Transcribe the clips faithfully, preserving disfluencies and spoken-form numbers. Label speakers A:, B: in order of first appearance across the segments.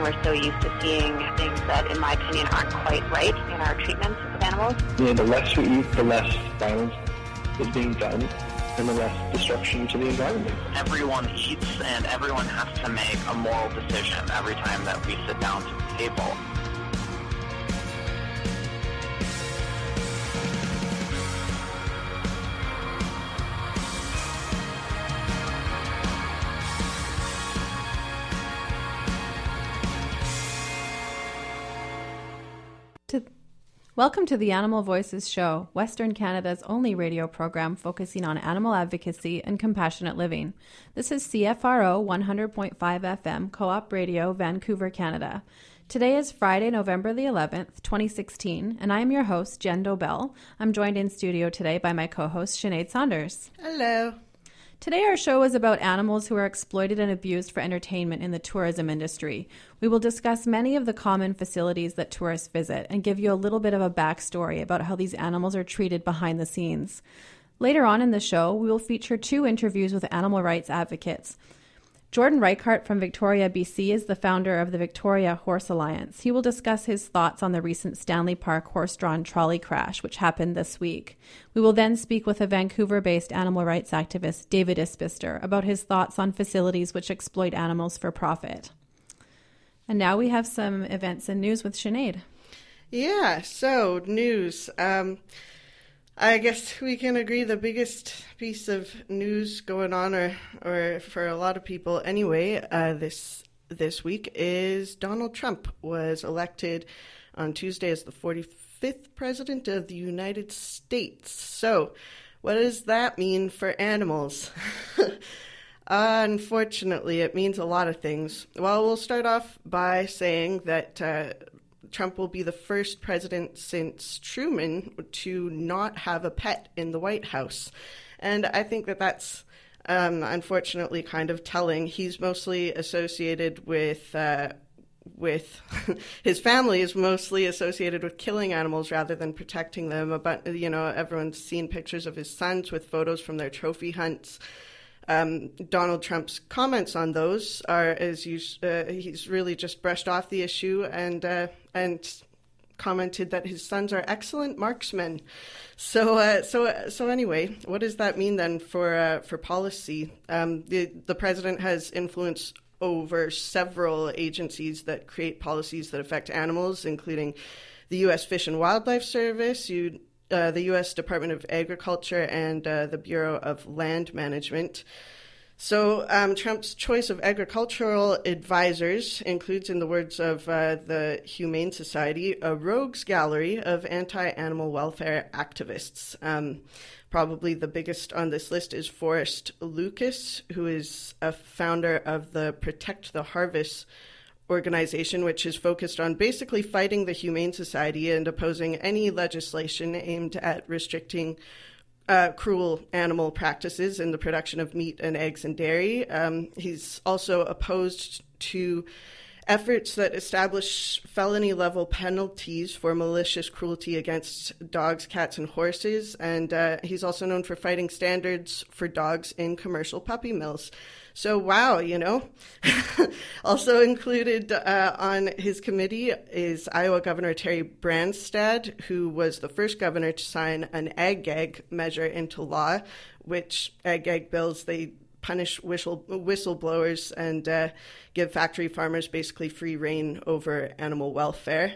A: we're so used to seeing things that, in my opinion, aren't quite right in our treatments of animals.
B: You know, the less we eat, the less violence is being done, and the less destruction to the environment.
C: Everyone eats, and everyone has to make a moral decision every time that we sit down to the table.
D: To, welcome to the Animal Voices Show, Western Canada's only radio program focusing on animal advocacy and compassionate living. This is C F R O one hundred point five F M, Co-op Radio, Vancouver, Canada. Today is Friday, November the eleventh, twenty sixteen, and I am your host, Jen Dobell. I'm joined in studio today by my co-host, Sinead Saunders.
E: Hello.
D: Today our show is about animals who are exploited and abused for entertainment in the tourism industry. We will discuss many of the common facilities that tourists visit and give you a little bit of a backstory about how these animals are treated behind the scenes. Later on in the show, we will feature two interviews with animal rights advocates. Jordan Reichart from Victoria, B C is the founder of the Victoria Horse Alliance. He will discuss his thoughts on the recent Stanley Park horse-drawn trolley crash, which happened this week. We will then speak with a Vancouver-based animal rights activist, David Isbister, about his thoughts on facilities which exploit animals for profit. And now we have some events and news with Sinead.
E: Yeah, so news. Um, I guess we can agree the biggest piece of news going on, or or for a lot of people anyway, uh, this this week is Donald Trump was elected on Tuesday as the forty-fifth president of the United States. So what does that mean for animals? Unfortunately, it means a lot of things. Well, we'll start off by saying that uh, Trump will be the first president since Truman to not have a pet in the White House. And I think that that's um, unfortunately kind of telling. He's mostly associated with, uh, with his family is mostly associated with killing animals rather than protecting them. But, you know, everyone's seen pictures of his sons with photos from their trophy hunts. Um, Donald Trump's comments on those are, as you, uh, he's really just brushed off the issue and uh, and commented that his sons are excellent marksmen. So uh, so so anyway, what does that mean then for uh, for policy? Um, the the president has influence over several agencies that create policies that affect animals, including the U S Fish and Wildlife Service, you. Uh, the U S Department of Agriculture, and uh, the Bureau of Land Management. So um, Trump's choice of agricultural advisors includes, in the words of uh, the Humane Society, a rogues gallery of anti-animal welfare activists. Um, probably the biggest on this list is Forrest Lucas, who is a founder of the Protect the Harvest organization, which is focused on basically fighting the Humane Society and opposing any legislation aimed at restricting uh, cruel animal practices in the production of meat and eggs and dairy. Um, he's also opposed to efforts that establish felony-level penalties for malicious cruelty against dogs, cats, and horses. And uh, he's also known for fighting standards for dogs in commercial puppy mills. So, wow, you know. Also included uh, on his committee is Iowa Governor Terry Branstad, who was the first governor to sign an ag-gag measure into law, which ag-gag bills, they punish whistle, whistleblowers and uh, give factory farmers basically free rein over animal welfare.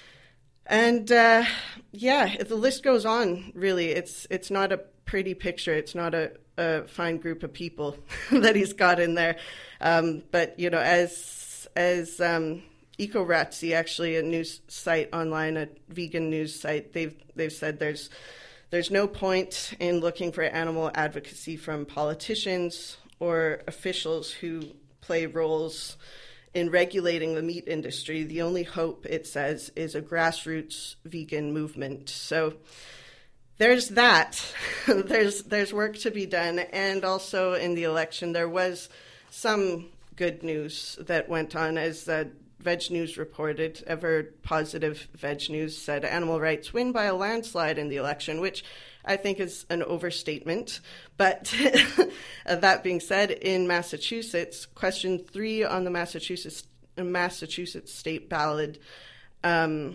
E: And, uh, yeah, the list goes on, really. It's it's not a pretty picture. It's not a, a fine group of people that he's got in there. Um, but, you know, as as um, Eco-Ratsy, actually a news site online, a vegan news site, they've they've said there's there's no point in looking for animal advocacy from politicians or officials who play roles in regulating the meat industry. The only hope, it says, is a grassroots vegan movement. So there's that. there's there's work to be done. And also in the election, there was some good news that went on, as uh, Veg News reported. Ever Positive Veg News said animal rights win by a landslide in the election, which I think is an overstatement. But that being said, in Massachusetts, question three on the Massachusetts Massachusetts state ballot um,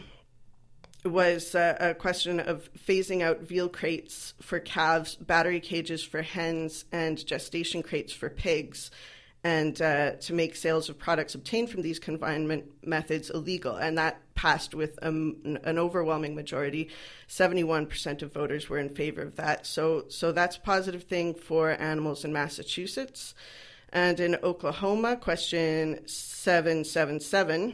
E: was uh, a question of phasing out veal crates for calves, battery cages for hens, and gestation crates for pigs, and uh, to make sales of products obtained from these confinement methods illegal. And that passed with um, an overwhelming majority. seventy-one percent of voters were in favor of that. So, so that's a positive thing for animals in Massachusetts. And in Oklahoma, question seven seven seven,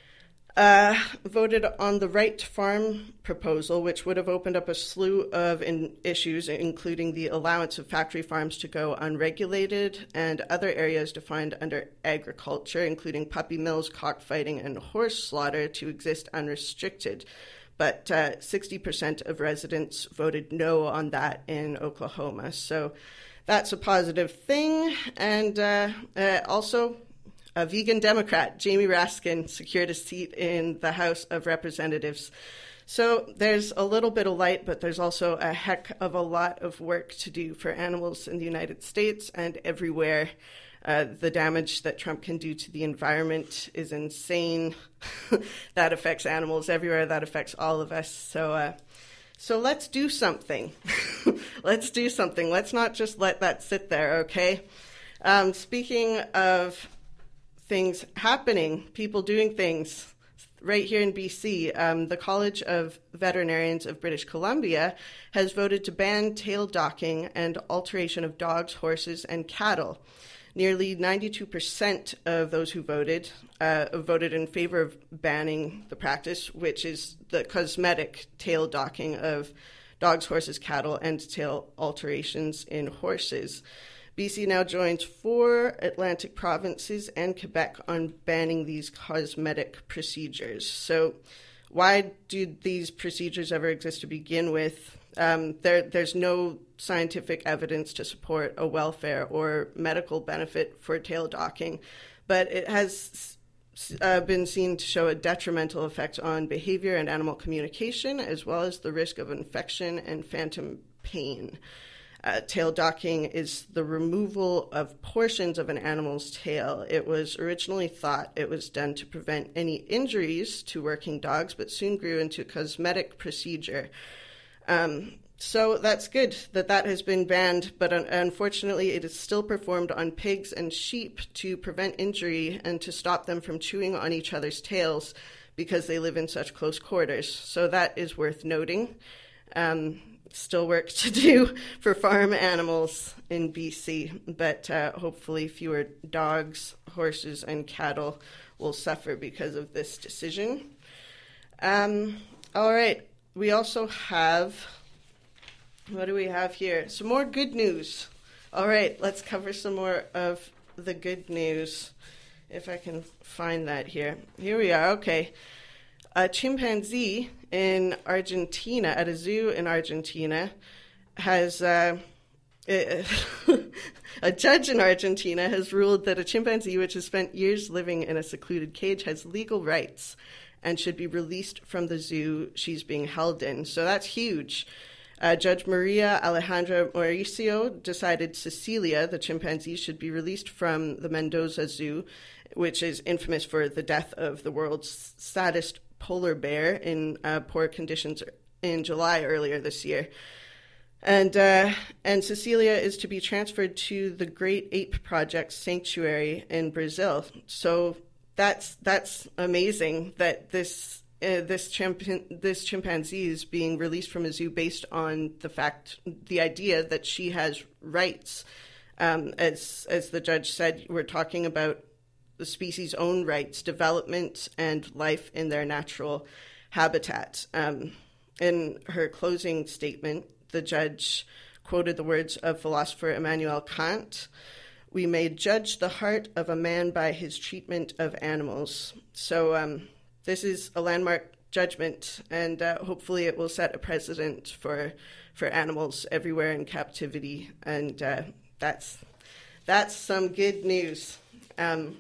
E: Uh, voted on the right to farm proposal, which would have opened up a slew of in issues, including the allowance of factory farms to go unregulated and other areas defined under agriculture, including puppy mills, cockfighting, and horse slaughter, to exist unrestricted. But uh, sixty percent of residents voted no on that in Oklahoma. So that's a positive thing. And uh, uh, also, a vegan Democrat, Jamie Raskin, secured a seat in the House of Representatives. So there's a little bit of light, but there's also a heck of a lot of work to do for animals in the United States and everywhere. Uh, the damage that Trump can do to the environment is insane. That affects animals everywhere. That affects all of us. So, uh, so let's do something. Let's do something. Let's not just let that sit there, okay? Um, speaking of things happening, people doing things right here in B C. Um, the College of Veterinarians of British Columbia has voted to ban tail docking and alteration of dogs, horses, and cattle. Nearly ninety-two percent of those who voted uh, voted in favor of banning the practice, which is the cosmetic tail docking of dogs, horses, cattle, and tail alterations in horses. B C now joins four Atlantic provinces and Quebec on banning these cosmetic procedures. So why do these procedures ever exist to begin with? Um, there, there's no scientific evidence to support a welfare or medical benefit for tail docking, but it has uh, been seen to show a detrimental effect on behavior and animal communication, as well as the risk of infection and phantom pain. Uh, tail docking is the removal of portions of an animal's tail. It was originally thought it was done to prevent any injuries to working dogs, but soon grew into a cosmetic procedure. Um, so that's good that that has been banned, but un- unfortunately it is still performed on pigs and sheep to prevent injury and to stop them from chewing on each other's tails because they live in such close quarters. So that is worth noting. Um, Still work to do for farm animals in B C, but uh, hopefully fewer dogs, horses, and cattle will suffer because of this decision. Um, all right, we also have, what do we have here? Some more good news. All right, let's cover some more of the good news, if I can find that here. Here we are, okay. A chimpanzee in Argentina, at a zoo in Argentina, has, uh, a judge in Argentina has ruled that a chimpanzee which has spent years living in a secluded cage has legal rights and should be released from the zoo she's being held in. So that's huge. Uh, Judge Maria Alejandra Mauricio decided Cecilia, the chimpanzee, should be released from the Mendoza Zoo, which is infamous for the death of the world's saddest polar bear in uh, poor conditions in July earlier this year. And uh, and Cecilia is to be transferred to the Great Ape Project Sanctuary in Brazil. So that's that's amazing that this uh, this chimp- this chimpanzee is being released from a zoo based on the fact, the idea that she has rights. Um, as as the judge said, we're talking about the species' own rights, development, and life in their natural habitat. Um, in her closing statement, the judge quoted the words of philosopher Immanuel Kant: "We may judge the heart of a man by his treatment of animals." So um, this is a landmark judgment, and uh, hopefully it will set a precedent for for animals everywhere in captivity, and uh, that's that's some good news. Um,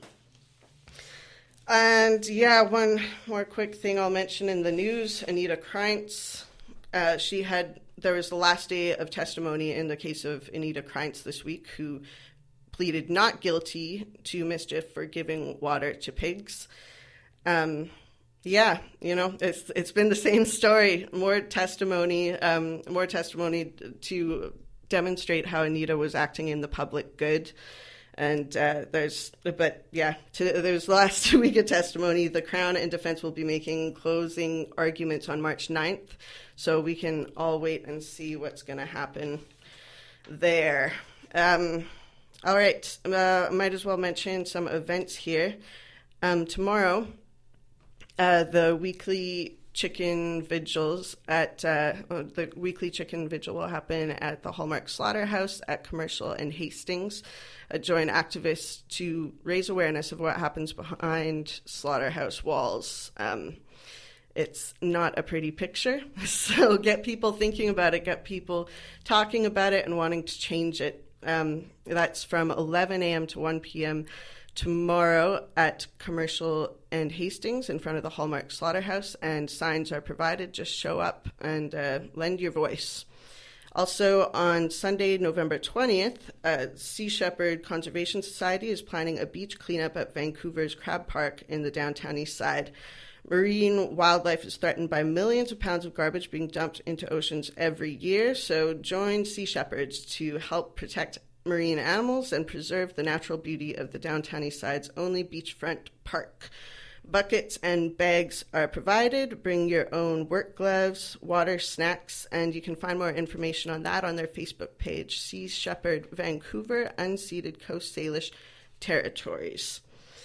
E: And yeah, one more quick thing I'll mention in the news. Anita Krajnc, uh, she had, there was the last day of testimony in the case of Anita Krajnc this week, who pleaded not guilty to mischief for giving water to pigs. Um, yeah, you know, it's it's been the same story. More testimony, um, more testimony to demonstrate how Anita was acting in the public good. And uh, there's, but yeah, to, there's the last week of testimony. The Crown and defense will be making closing arguments on March ninth. So we can all wait and see what's going to happen there. Um, all right, uh, might as well mention some events here. Um, tomorrow, uh, the weekly chicken vigils at uh, the weekly chicken vigil will happen at the Hallmark Slaughterhouse at Commercial and Hastings. Uh, join activists to raise awareness of what happens behind slaughterhouse walls. Um, it's not a pretty picture, so get people thinking about it, get people talking about it and wanting to change it. Um, that's from eleven a.m. to one p.m. tomorrow at Commercial and Hastings in front of the Hallmark Slaughterhouse, and signs are provided. Just show up and uh, lend your voice. Also on Sunday, November twentieth, uh, Sea Shepherd Conservation Society is planning a beach cleanup at Vancouver's Crab Park in the downtown east side. Marine wildlife is threatened by millions of pounds of garbage being dumped into oceans every year, so join Sea Shepherds to help protect marine animals and preserve the natural beauty of the downtown east side's only beachfront park. Buckets and bags are provided. Bring your own work gloves, water, snacks, and you can find more information on that on their Facebook page, Sea Shepherd Vancouver, Unceded Coast Salish Territories.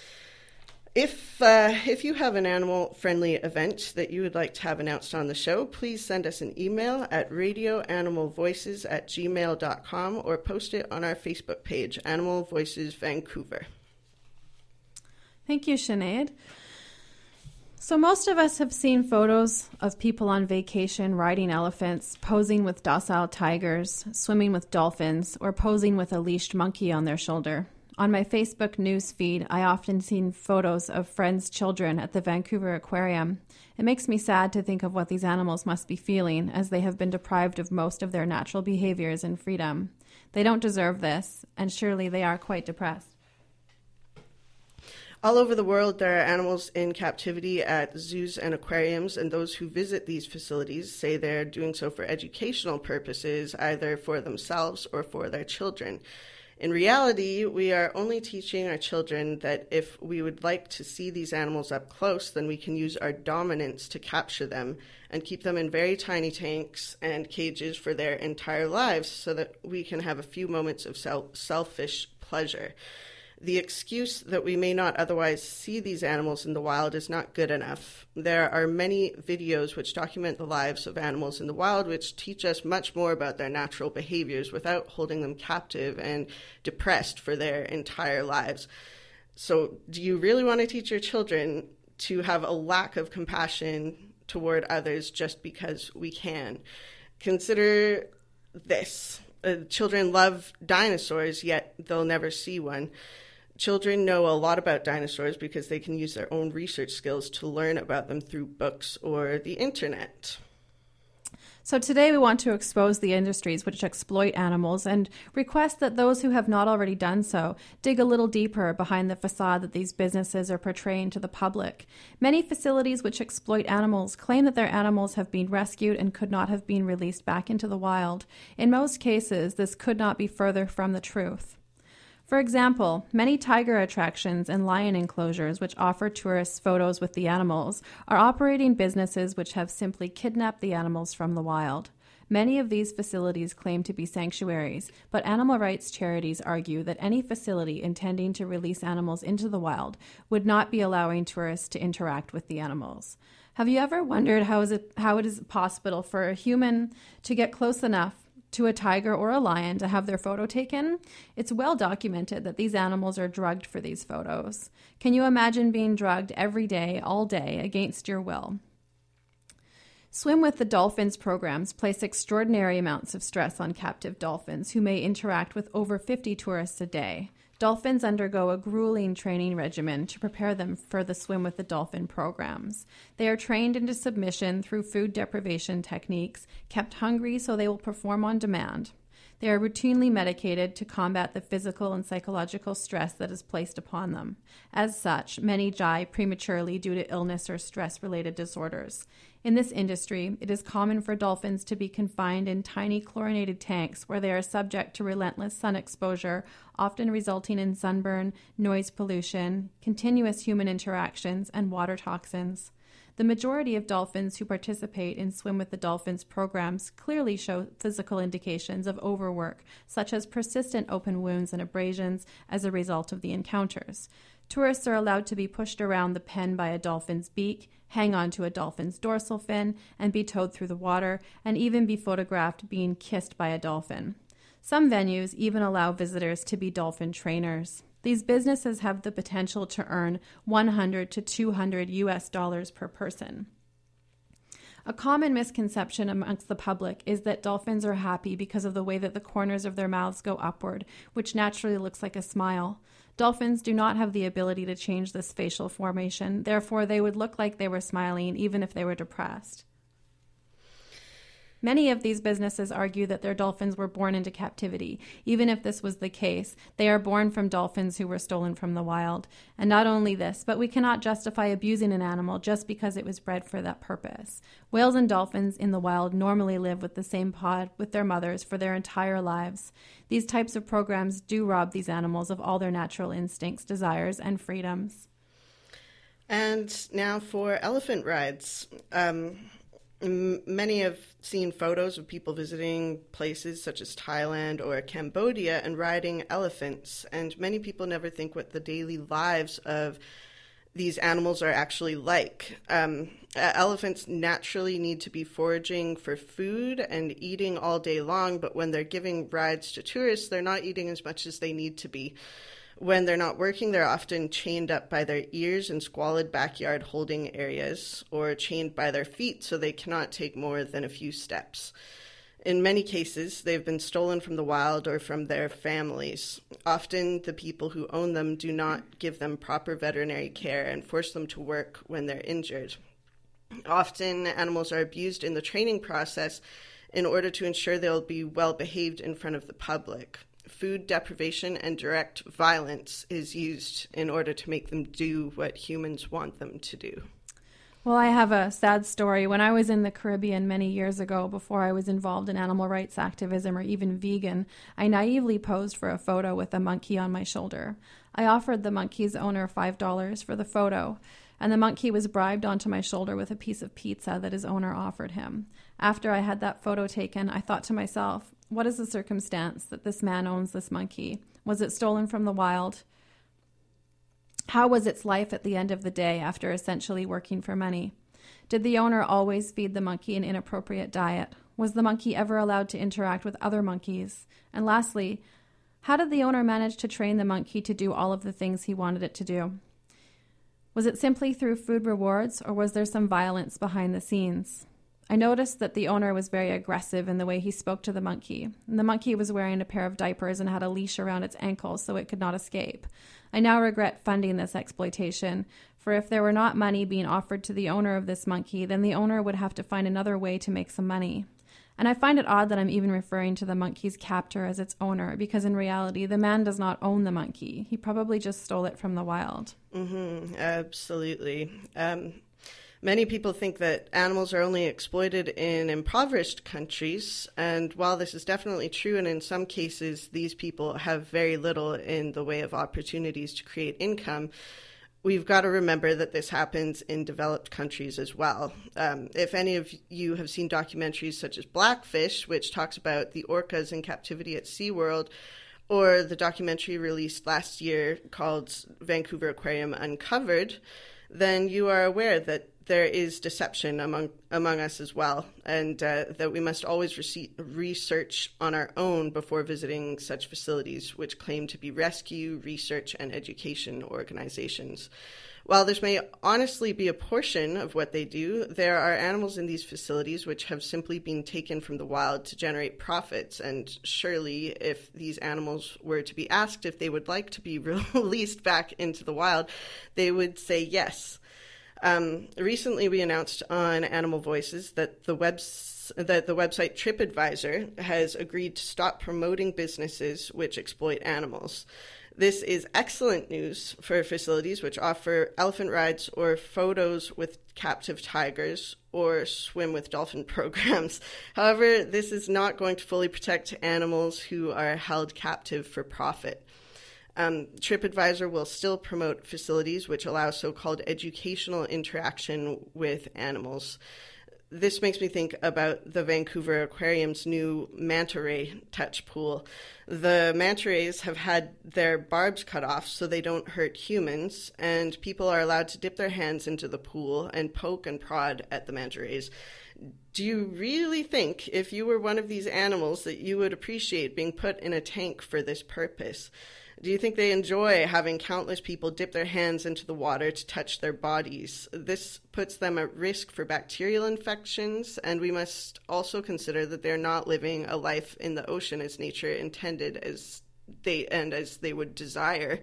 E: If uh, if you have an animal-friendly event that you would like to have announced on the show, please send us an email at radioanimalvoices at gmail dot com or post it on our Facebook page, Animal Voices Vancouver.
D: Thank you, Sinead. So most of us have seen photos of people on vacation riding elephants, posing with docile tigers, swimming with dolphins, or posing with a leashed monkey on their shoulder. On my Facebook news feed, I often see photos of friends' children at the Vancouver Aquarium. It makes me sad to think of what these animals must be feeling, as they have been deprived of most of their natural behaviors and freedom. They don't deserve this, and surely they are quite depressed.
E: All over the world, there are animals in captivity at zoos and aquariums, and those who visit these facilities say they're doing so for educational purposes, either for themselves or for their children. In reality, we are only teaching our children that if we would like to see these animals up close, then we can use our dominance to capture them and keep them in very tiny tanks and cages for their entire lives so that we can have a few moments of self- selfish pleasure. The excuse that we may not otherwise see these animals in the wild is not good enough. There are many videos which document the lives of animals in the wild, which teach us much more about their natural behaviors without holding them captive and depressed for their entire lives. So, do you really want to teach your children to have a lack of compassion toward others just because we can? Consider this. Uh, children love dinosaurs, yet they'll never see one. Children know a lot about dinosaurs because they can use their own research skills to learn about them through books or the internet.
D: So today we want to expose the industries which exploit animals and request that those who have not already done so dig a little deeper behind the facade that these businesses are portraying to the public. Many facilities which exploit animals claim that their animals have been rescued and could not have been released back into the wild. In most cases, this could not be further from the truth. For example, many tiger attractions and lion enclosures which offer tourists photos with the animals are operating businesses which have simply kidnapped the animals from the wild. Many of these facilities claim to be sanctuaries, but animal rights charities argue that any facility intending to release animals into the wild would not be allowing tourists to interact with the animals. Have you ever wondered how is it, how it is possible for a human to get close enough to a tiger or a lion to have their photo taken? It's well documented that these animals are drugged for these photos. Can you imagine being drugged every day, all day, against your will? Swim with the Dolphins programs place extraordinary amounts of stress on captive dolphins who may interact with over fifty tourists a day. Dolphins undergo a grueling training regimen to prepare them for the Swim with the Dolphin programs. They are trained into submission through food deprivation techniques, kept hungry so they will perform on demand. They are routinely medicated to combat the physical and psychological stress that is placed upon them. As such, many die prematurely due to illness or stress-related disorders. In this industry, it is common for dolphins to be confined in tiny chlorinated tanks where they are subject to relentless sun exposure, often resulting in sunburn, noise pollution, continuous human interactions, and water toxins. The majority of dolphins who participate in Swim with the Dolphins programs clearly show physical indications of overwork, such as persistent open wounds and abrasions as a result of the encounters. Tourists are allowed to be pushed around the pen by a dolphin's beak, hang onto a dolphin's dorsal fin, and be towed through the water, and even be photographed being kissed by a dolphin. Some venues even allow visitors to be dolphin trainers. These businesses have the potential to earn one hundred to two hundred U S dollars per person. A common misconception amongst the public is that dolphins are happy because of the way that the corners of their mouths go upward, which naturally looks like a smile. Dolphins do not have the ability to change this facial formation, therefore they would look like they were smiling even if they were depressed. Many of these businesses argue that their dolphins were born into captivity. Even if this was the case, they are born from dolphins who were stolen from the wild. And not only this, but we cannot justify abusing an animal just because it was bred for that purpose. Whales and dolphins in the wild normally live with the same pod with their mothers for their entire lives. These types of programs do rob these animals of all their natural instincts, desires, and freedoms.
E: And now for elephant rides. Um... Many have seen photos of people visiting places such as Thailand or Cambodia and riding elephants, and many people never think what the daily lives of these animals are actually like. Um, elephants naturally need to be foraging for food and eating all day long, but when they're giving rides to tourists, they're not eating as much as they need to be. When they're not working, they're often chained up by their ears in squalid backyard holding areas or chained by their feet so they cannot take more than a few steps. In many cases, they've been stolen from the wild or from their families. Often, the people who own them do not give them proper veterinary care and force them to work when they're injured. Often, animals are abused in the training process in order to ensure they'll be well behaved in front of the public. Food deprivation and direct violence is used in order to make them do what humans want them to do.
D: Well, I have a sad story. When I was in the Caribbean many years ago, before I was involved in animal rights activism or even vegan, I naively posed for a photo with a monkey on my shoulder. I offered the monkey's owner five dollars for the photo, and the monkey was bribed onto my shoulder with a piece of pizza that his owner offered him. After I had that photo taken, I thought to myself, what is the circumstance that this man owns this monkey? Was it stolen from the wild? How was its life at the end of the day after essentially working for money? Did the owner always feed the monkey an inappropriate diet? Was the monkey ever allowed to interact with other monkeys? And lastly, how did the owner manage to train the monkey to do all of the things he wanted it to do? Was it simply through food rewards, or was there some violence behind the scenes? I noticed that the owner was very aggressive in the way he spoke to the monkey. And the monkey was wearing a pair of diapers and had a leash around its ankles so it could not escape. I now regret funding this exploitation, for if there were not money being offered to the owner of this monkey, then the owner would have to find another way to make some money. And I find it odd that I'm even referring to the monkey's captor as its owner, because in reality, the man does not own the monkey. He probably just stole it from the wild.
E: Mm-hmm, absolutely. Um, many people think that animals are only exploited in impoverished countries, and while this is definitely true, and in some cases these people have very little in the way of opportunities to create income, we've got to remember that this happens in developed countries as well. Um, if any of you have seen documentaries such as Blackfish, which talks about the orcas in captivity at SeaWorld, or the documentary released last year called Vancouver Aquarium Uncovered, then you are aware that there is deception among among us as well, and uh, that we must always rece- research on our own before visiting such facilities, which claim to be rescue, research, and education organizations. While this may honestly be a portion of what they do, there are animals in these facilities which have simply been taken from the wild to generate profits, and surely if these animals were to be asked if they would like to be released back into the wild, they would say yes. Um, recently, we announced on Animal Voices that the website announced that the website TripAdvisor has agreed to stop promoting businesses which exploit animals. This is excellent news for facilities which offer elephant rides or photos with captive tigers or swim with dolphin programs. However, this is not going to fully protect animals who are held captive for profit. Um, TripAdvisor will still promote facilities which allow so-called educational interaction with animals. This makes me think about the Vancouver Aquarium's new manta ray touch pool. The manta rays have had their barbs cut off so they don't hurt humans, and people are allowed to dip their hands into the pool and poke and prod at the manta rays. Do you really think, if you were one of these animals, that you would appreciate being put in a tank for this purpose? Do you think they enjoy having countless people dip their hands into the water to touch their bodies? This puts them at risk for bacterial infections, and we must also consider that they're not living a life in the ocean as nature intended as they and as they would desire.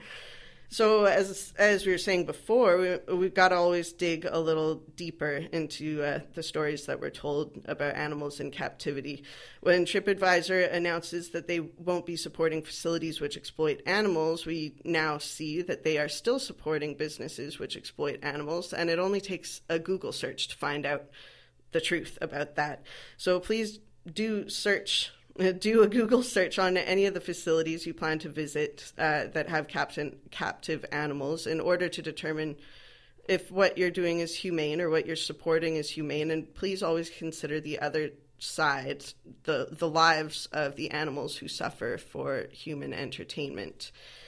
E: So as as we were saying before, we, we've got to always dig a little deeper into uh, the stories that we're told about animals in captivity. When TripAdvisor announces that they won't be supporting facilities which exploit animals, we now see that they are still supporting businesses which exploit animals, and it only takes a Google search to find out the truth about that. So please do search Do a Google search on any of the facilities you plan to visit uh, that have captain, captive animals in order to determine if what you're doing is humane or what you're supporting is humane. And please always consider the other side, the, the lives of the animals who suffer for human entertainment.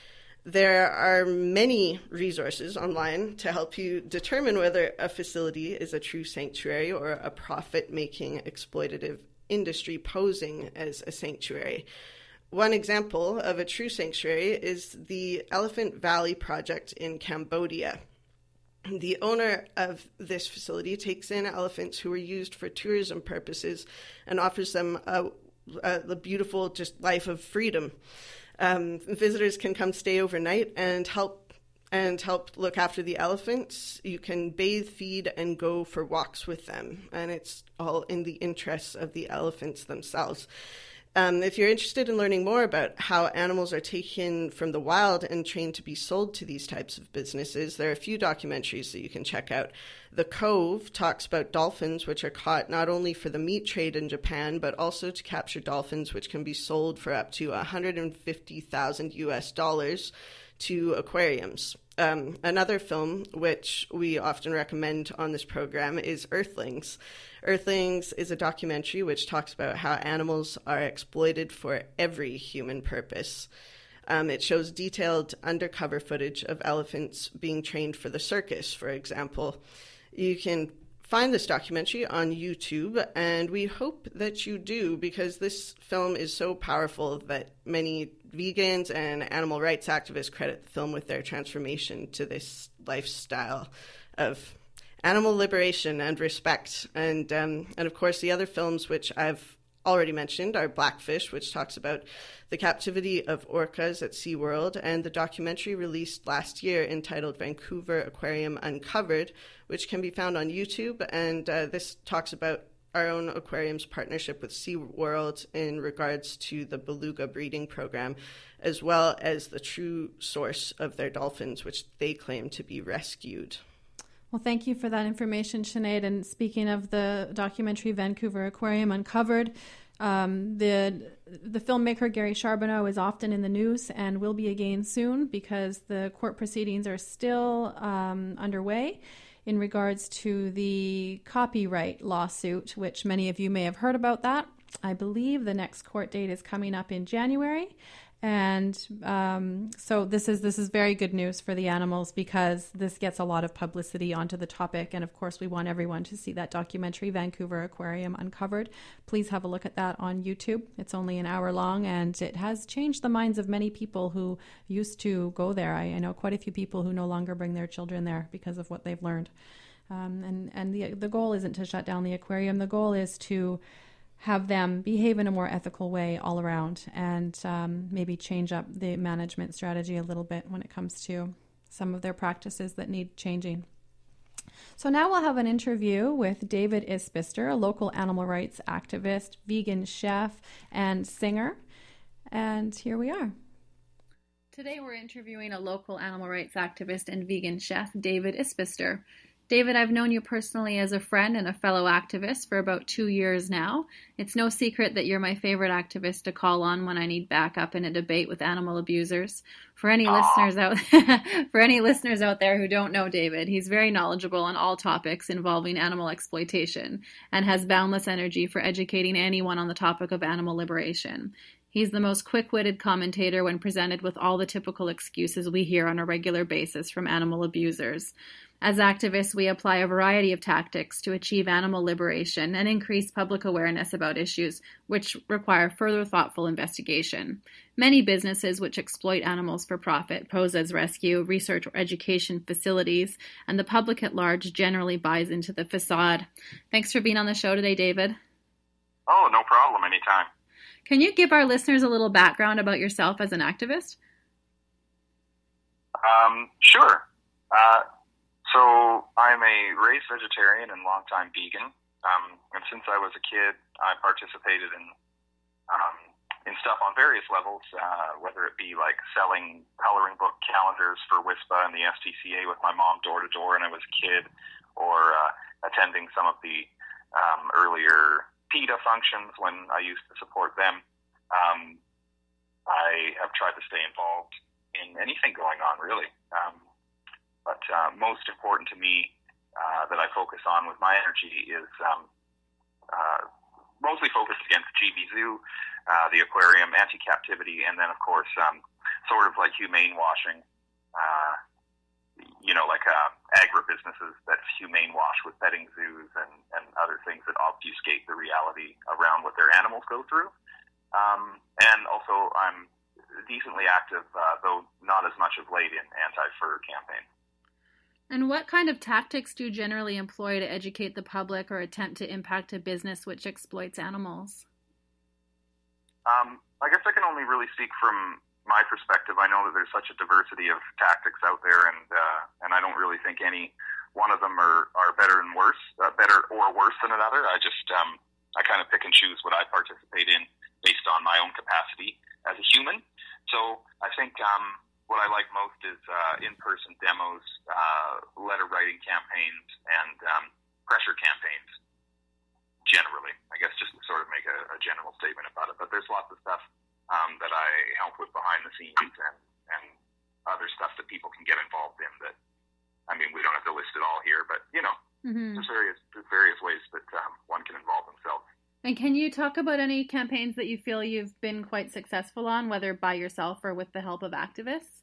E: There are many resources online to help you determine whether a facility is a true sanctuary or a profit-making exploitative industry posing as a sanctuary. One example of a true sanctuary is the Elephant Valley project in Cambodia. The owner of this facility takes in elephants who are used for tourism purposes and offers them a, a, a beautiful just life of freedom. Um, visitors can come stay overnight and help and help look after the elephants. You can bathe, feed, and go for walks with them, and it's all in the interests of the elephants themselves. Um, if you're interested in learning more about how animals are taken from the wild and trained to be sold to these types of businesses, there are a few documentaries that you can check out. The Cove talks about dolphins, which are caught not only for the meat trade in Japan, but also to capture dolphins, which can be sold for up to one hundred fifty thousand U S dollars to aquariums. Um, another film, which we often recommend on this program, is Earthlings. Earthlings is a documentary which talks about how animals are exploited for every human purpose. Um, it shows detailed undercover footage of elephants being trained for the circus, for example. You can find this documentary on YouTube, and we hope that you do, because this film is so powerful that many vegans and animal rights activists credit the film with their transformation to this lifestyle of animal liberation and respect. And, um, and of course, the other films which I've already mentioned are Blackfish, which talks about the captivity of orcas at SeaWorld, and the documentary released last year entitled Vancouver Aquarium Uncovered, which can be found on YouTube. And uh, this talks about our own aquarium's partnership with SeaWorld in regards to the beluga breeding program, as well as the true source of their dolphins, which they claim to be rescued.
D: Well, thank you for that information, Sinead. And speaking of the documentary Vancouver Aquarium Uncovered, um, the the filmmaker Gary Charbonneau is often in the news and will be again soon, because the court proceedings are still um, underway in regards to the copyright lawsuit, which many of you may have heard about that. I believe the next court date is coming up in January. And um, so this is this is very good news for the animals, because this gets a lot of publicity onto the topic. And of course, we want everyone to see that documentary, Vancouver Aquarium Uncovered. Please have a look at that on YouTube. It's only an hour long, and it has changed the minds of many people who used to go there. I, I know quite a few people who no longer bring their children there because of what they've learned. Um, and and the the goal isn't to shut down the aquarium. The goal is to have them behave in a more ethical way all around, and um, maybe change up the management strategy a little bit when it comes to some of their practices that need changing. So now we'll have an interview with David Isbister, a local animal rights activist, vegan chef, and singer. And here we are. Today we're interviewing a local animal rights activist and vegan chef, David Isbister. David, I've known you personally as a friend and a fellow activist for about two years now. It's no secret that you're my favorite activist to call on when I need backup in a debate with animal abusers. For any Aww. listeners out for any listeners out there who don't know David, he's very knowledgeable on all topics involving animal exploitation and has boundless energy for educating anyone on the topic of animal liberation. He's the most quick-witted commentator when presented with all the typical excuses we hear on a regular basis from animal abusers. As activists, we apply a variety of tactics to achieve animal liberation and increase public awareness about issues which require further thoughtful investigation. Many businesses which exploit animals for profit pose as rescue, research, or education facilities, and the public at large generally buys into the facade. Thanks for being on the show today, David.
F: Oh, no problem. Anytime.
D: Can you give our listeners a little background about yourself as an activist?
F: Um, sure. Uh, so I'm a raised vegetarian and longtime vegan. Um, and since I was a kid, I participated in um, in stuff on various levels, uh, whether it be like selling coloring book calendars for WISPA and the S P C A with my mom door to door when I was a kid, or uh, attending some of the um, earlier PETA functions when I used to support them. Um, I have tried to stay involved in anything going on, really. Um, but uh, most important to me uh, that I focus on with my energy is um, uh, mostly focused against G B Zoo, uh, the aquarium, anti-captivity, and then, of course, um, sort of like humane washing, uh, you know, like uh, agribusinesses that's humane wash with petting zoos and, and other things that obfuscate the reality around what their animals go through. Um, and also I'm decently active, uh, though not as much of late, in anti-fur campaigns.
D: And what kind of tactics do you generally employ to educate the public or attempt to impact a business which exploits animals?
F: Um, I guess I can only really speak from my perspective. I know that there's such a diversity of tactics out there, and uh, and I don't really think any one of them are, are better and worse, uh, better or worse than another. I just um, I kind of pick and choose what I participate in based on my own capacity as a human. So I think um, what I like most is uh, in-person demos, uh, letter writing campaigns, and um, pressure campaigns. Generally, I guess just to sort of make a, a general statement about it. But there's lots of stuff Um, that I help with behind the scenes, and, and other stuff that people can get involved in that, I mean, we don't have to list it all here, but, you know, mm-hmm. there's various there's various ways that um, one can involve themselves.
D: And can you talk about any campaigns that you feel you've been quite successful on, whether by yourself or with the help of activists?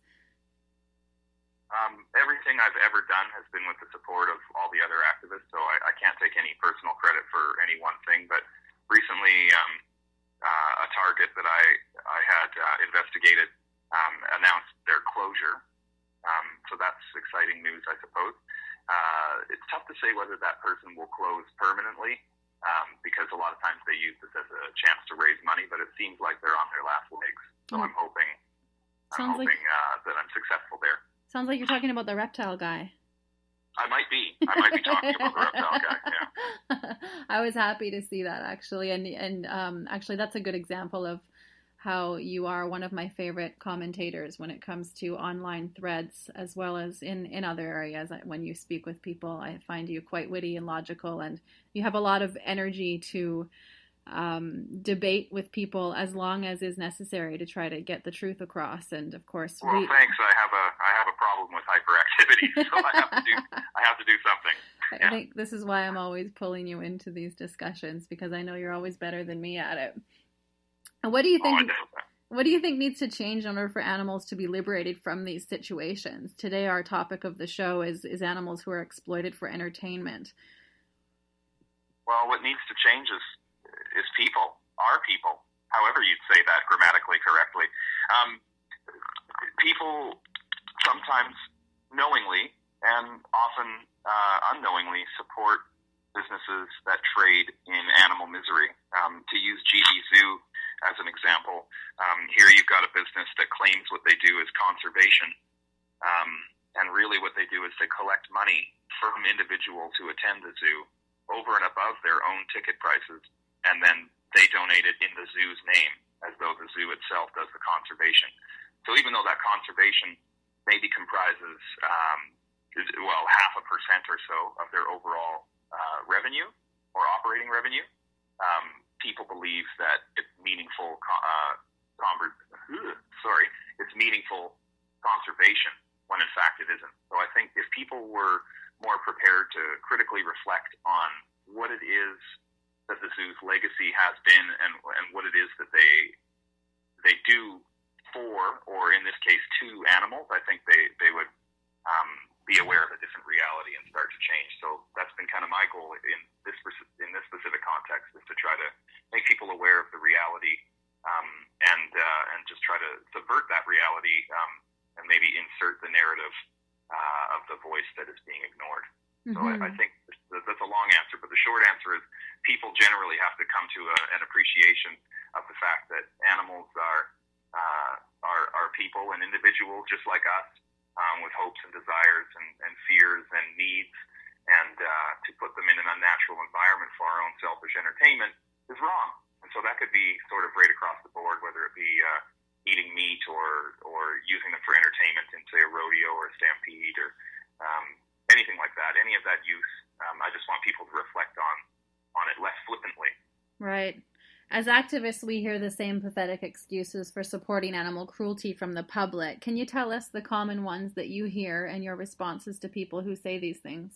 F: Um, everything I've ever done has been with the support of all the other activists, so I, I can't take any personal credit for any one thing, but recently, um, Uh, a target that I I had uh, investigated um, announced their closure. Um, so that's exciting news, I suppose. Uh, it's tough to say whether that person will close permanently um, because a lot of times they use this as a chance to raise money, but it seems like they're on their last legs. So mm. I'm hoping, I'm hoping like, uh, that I'm successful there.
D: Sounds like you're talking about the reptile guy.
F: I might be. I might be talking about the reptile guy, yeah.
D: I was happy to see that, actually. And and um, actually, that's a good example of how you are one of my favorite commentators when it comes to online threads, as well as in, in other areas. When you speak with people, I find you quite witty and logical, and you have a lot of energy to um, debate with people as long as is necessary to try to get the truth across. And of course,
F: well,
D: we...
F: thanks. I have a I have a problem with hyperactivity, so I have to do I have to do something.
D: I think this is why I'm always pulling you into these discussions, because I know you're always better than me at it. And what do you think?
F: Oh,
D: what do you think needs to change in order for animals to be liberated from these situations? Today, our topic of the show is is animals who are exploited for entertainment.
F: Well, what needs to change is is people, our people, however you'd say that grammatically correctly. Um, people sometimes knowingly and often uh, unknowingly support businesses that trade in animal misery. Um, to use G B Zoo as an example, um, here you've got a business that claims what they do is conservation, um, and really what they do is they collect money from individuals who attend the zoo over and above their own ticket prices, and then they donate it in the zoo's name, as though the zoo itself does the conservation. So even though that conservation maybe comprises, um, well, half a percent or so of their overall uh, revenue or operating revenue, um, people believe that it's meaningful, uh, conver- sorry, it's meaningful conservation when in fact it isn't. So I think if people were more prepared to critically reflect on what it is that the zoo's legacy has been and and what it is that they they do for, or in this case, to animals, I think they, they would um, be aware of a different reality and start to change. So that's been kind of my goal in this in this specific context, is to try to make people aware of the reality um, and uh, and just try to subvert that reality um, and maybe insert the narrative uh, of the voice that is being ignored. Mm-hmm. So I, I think that's a long answer, but the short answer is people generally have to come to a, an appreciation of the fact that animals are uh, are, are people and individuals just like us, um, with hopes and desires and, and fears and needs, and uh, to put them in an unnatural environment for our own selfish entertainment is wrong. And so that could be sort of right across the board, whether it be uh, eating meat or or using them for entertainment in, say, a rodeo or a stampede or um, anything like that. Any of that use, um, I just want people to reflect on on it less flippantly.
D: Right. As activists, we hear the same pathetic excuses for supporting animal cruelty from the public. Can you tell us the common ones that you hear and your responses to people who say these things?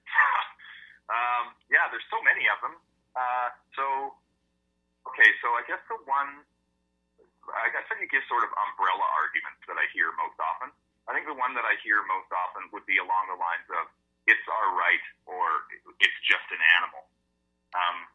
F: um, yeah, there's so many of them. Uh, so, okay, so I guess the one, I guess I could give sort of umbrella arguments that I hear most often. I think the one that I hear most often would be along the lines of, it's our right, or it's just an animal. Um,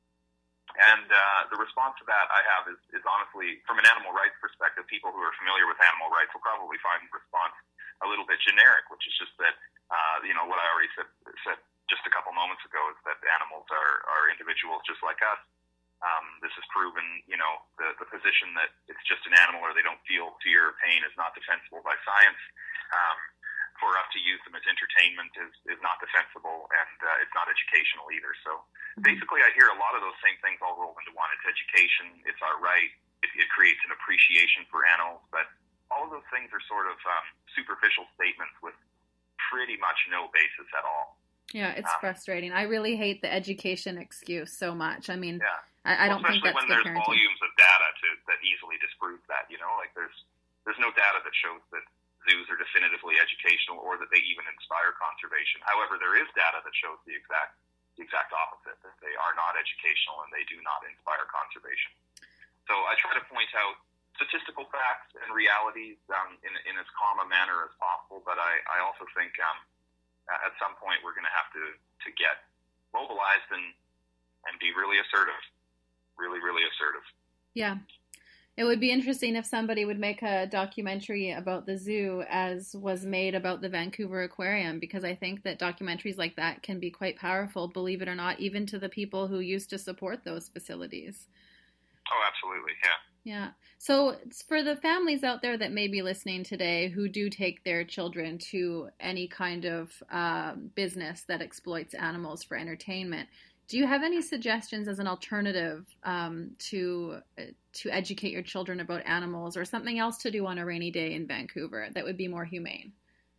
F: and uh, the response to that I have is, is honestly, from an animal rights perspective, people who are familiar with animal rights will probably find the response a little bit generic, which is just that, uh, you know, what I already said, said just a couple moments ago is that animals are, are individuals just like us. Um, this has proven, you know, the, the position that it's just an animal or they don't feel fear or pain is not defensible by science. Um, for us to use them as entertainment is, is not defensible, and uh, it's not educational either. So basically I hear a lot of those same things all rolled into one. It's education, it's our right, it, it creates an appreciation for animals, but all of those things are sort of um, superficial statements with pretty much no basis at all.
D: Yeah, it's um, frustrating. I really hate the education excuse so much. I mean,
F: yeah.
D: I, I
F: well,
D: don't think that's
F: good parenting. Especially when there's volumes of data to, that easily disprove that, you know? Like there's there's no data that shows that zoos are definitively educational or that they even inspire conservation. However, there is data that shows the exact the exact opposite, that they are not educational and they do not inspire conservation. So I try to point out statistical facts and realities um, in, in as calm a manner as possible, but I, I also think um, at some point we're going to have to, to get mobilized and, and be really assertive, really, really assertive.
D: Yeah. It would be interesting if somebody would make a documentary about the zoo as was made about the Vancouver Aquarium, because I think that documentaries like that can be quite powerful, believe it or not, even to the people who used to support those facilities.
F: Oh, absolutely, yeah.
D: Yeah. So for the families out there that may be listening today who do take their children to any kind of uh, business that exploits animals for entertainment, do you have any suggestions as an alternative um, to uh, to educate your children about animals, or something else to do on a rainy day in Vancouver that would be more humane?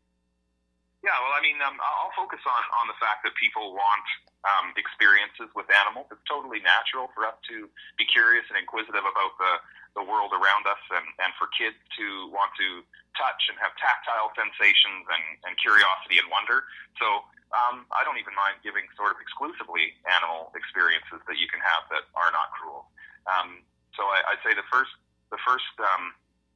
F: Yeah, well, I mean, um, I'll focus on, on the fact that people want um, experiences with animals. It's totally natural for us to be curious and inquisitive about the, the world around us, and, and for kids to want to touch and have tactile sensations and, and curiosity and wonder. So um, I don't even mind giving sort of exclusively animal experiences that you can have that are not cruel. Um, so I, I'd say the first, the first, um,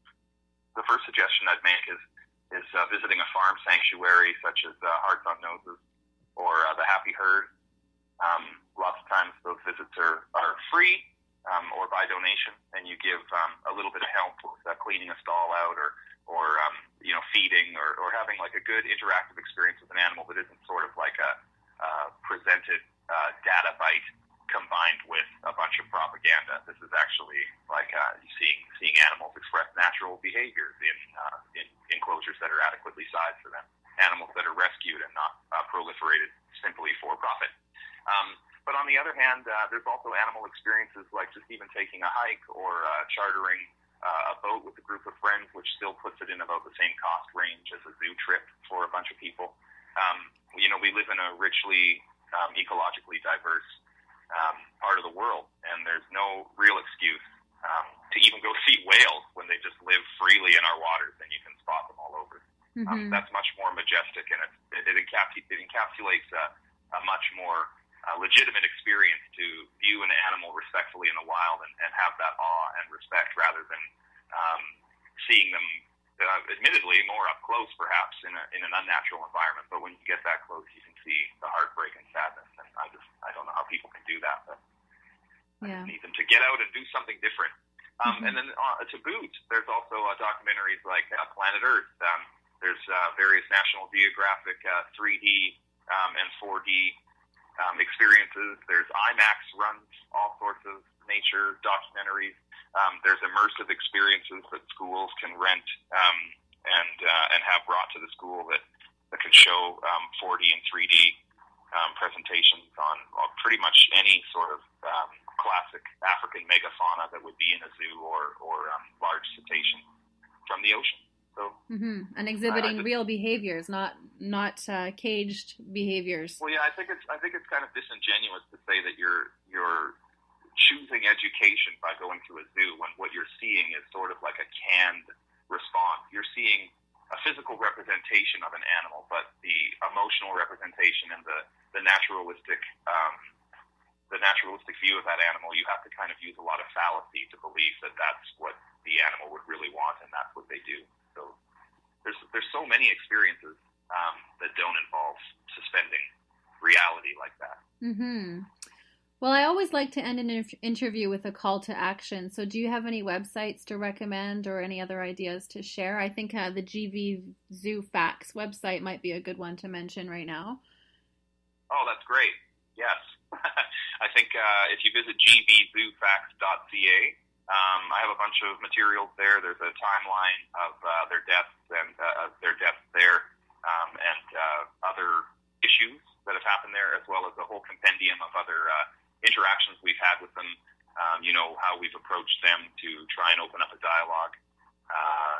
F: the first suggestion I'd make is is uh, visiting a farm sanctuary such as uh, Hearts on Noses or uh, the Happy Herd. Um, lots of times those visits are, are free um, or by donation, and you give um, a little bit of help with uh, cleaning a stall out or, or um, you know, feeding or, or having like a good interactive experience with an animal that isn't sort of like a uh, presented uh, data bite combined with a bunch of propaganda. This is actually like uh, seeing seeing animals express natural behaviors in, uh, in enclosures that are adequately sized for them. animals that are rescued and not uh, proliferated simply for profit. Um, but on the other hand, uh, there's also animal experiences like just even taking a hike or uh, chartering uh, a boat with a group of friends, which still puts it in about the same cost range as a zoo trip for a bunch of people. Um, you know, we live in a richly um, ecologically diverse um, part of the world, and there's no real excuse um, to even go see whales when they just live freely in our waters and you can spot them all over. Mm-hmm. Um, that's much more majestic, and it, it, encapsulates, it encapsulates a, a much more uh, legitimate experience to view an animal respectfully in the wild and, and have that awe and respect rather than um, seeing them, uh, admittedly, more up close perhaps in, a, in an unnatural environment. But when you get that close, you can see the heartbreak and sadness, and I just I don't know how people can do that, but yeah. I need them to get out and do something different. Um, mm-hmm. And then uh, to boot, there's also uh, documentaries like uh, Planet Earth. Um, there's uh, various National Geographic uh, three D um, and four D um, experiences. There's IMAX runs all sorts of nature documentaries. Um, there's immersive experiences that schools can rent um, and uh, and have brought to the school that, that can show um, four D and three D um, presentations on well, pretty much any sort of um, classic African megafauna that would be in a zoo or, or um, large cetaceans from the ocean. So,
D: mm-hmm. And exhibiting uh, just, real behaviors, not not uh, caged behaviors.
F: Well, yeah, I think it's I think it's kind of disingenuous to say that you're you're choosing education by going to a zoo when what you're seeing is sort of like a canned response. You're seeing a physical representation of an animal, but the emotional representation and the the naturalistic um, the naturalistic view of that animal, you have to kind of use a lot of fallacy to believe that that's what the animal would really want and that's what they do. So there's there's so many experiences um, that don't involve suspending reality like that.
D: Mm-hmm. Well, I always like to end an inter- interview with a call to action. So do you have any websites to recommend or any other ideas to share? I think uh, the G V Zoo Facts website might be a good one to mention right now.
F: Oh, that's great. Yes. I think uh, if you visit g v zoo facts dot c a, um, I have a bunch of materials there. There's a timeline of uh, their deaths and uh, their deaths there, um, and uh, other issues that have happened there, as well as a whole compendium of other uh, interactions we've had with them. Um, you know, how we've approached them to try and open up a dialogue. Uh,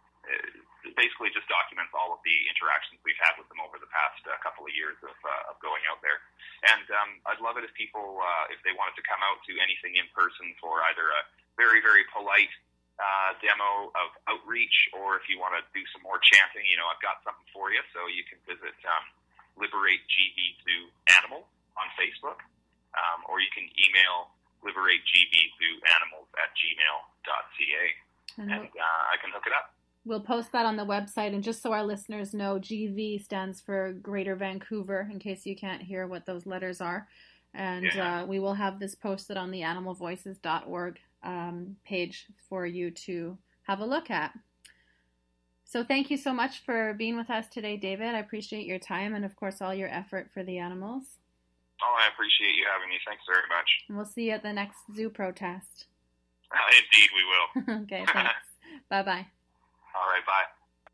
F: it basically just documents all of the interactions we've had with them over the past uh, couple of years of, uh, of going out there. And um, I'd love it if people, uh, if they wanted to come out to anything in person for either a very, very polite uh, demo of outreach, or if you want to do some more chanting, you know, I've got something for you. So you can visit um, Liberate G V Zoo Animals on Facebook, um, or you can email liberate g v zoo animals at gmail dot c a, and, and uh, I can hook it up.
D: We'll post that on the website, and just so our listeners know, G V stands for Greater Vancouver, in case you can't hear what those letters are. And yeah. uh, we will have this posted on the animal voices dot org um, page for you to have a look at. So thank you so much for being with us today, David. I appreciate your time and, of course, all your effort for the animals.
F: Oh, I appreciate you having me. Thanks very much.
D: And we'll see you at the next zoo protest.
F: Uh, indeed, we will.
D: Okay, thanks. Bye-bye.
F: All right, bye.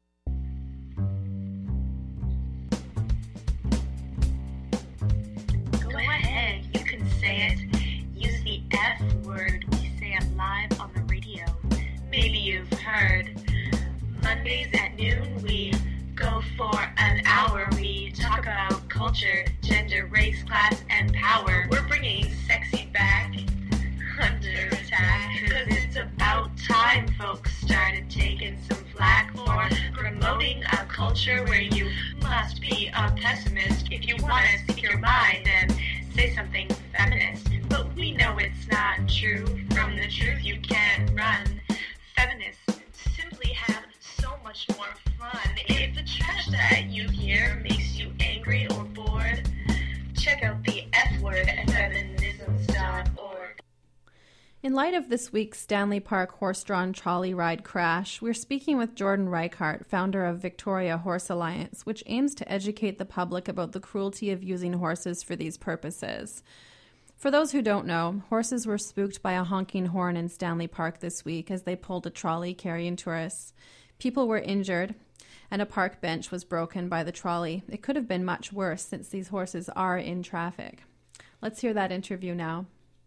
G: Go ahead, you can say it. Use the F word. We say it live on the radio. Maybe you've heard. Mondays at noon, we go for an hour. We talk about culture, gender, race, class, and power. We're bringing sexy back under attack. Cause it's about time folks started taking some flack for promoting a culture where you must be a pessimist. If you want to speak your mind, then say something feminist. But we know it's not true. From the truth you can't run. Feminists simply have so much more fun. If the trash that you hear makes you angry or bored, check out the F word at feminisms dot org.
D: In light of this week's Stanley Park horse-drawn trolley ride crash, we're speaking with Jordan Reichart, founder of Victoria Horse Alliance, which aims to educate the public about the cruelty of using horses for these purposes. For those who don't know, horses were spooked by a honking horn in Stanley Park this week as they pulled a trolley carrying tourists. People were injured, and a park bench was broken by the trolley. It could have been much worse since these horses are in traffic. Let's hear that interview now.